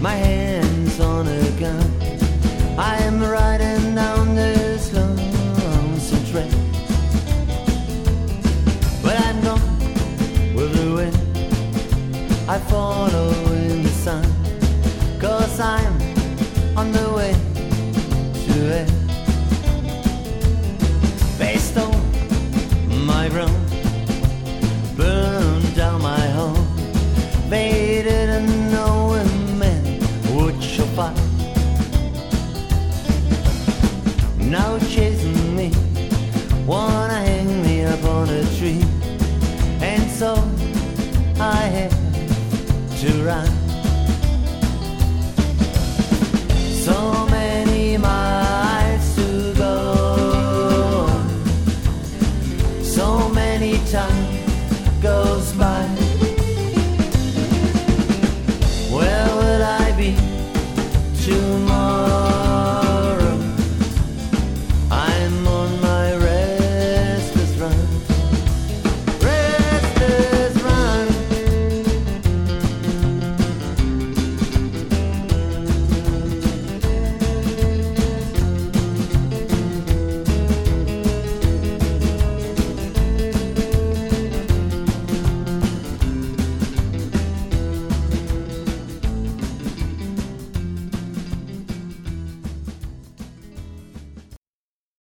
my hands on a gun. I am riding down this lonesome train. When I'm gone with the wind, I follow in the sun, 'cause I'm on the way to it. Based on my ground,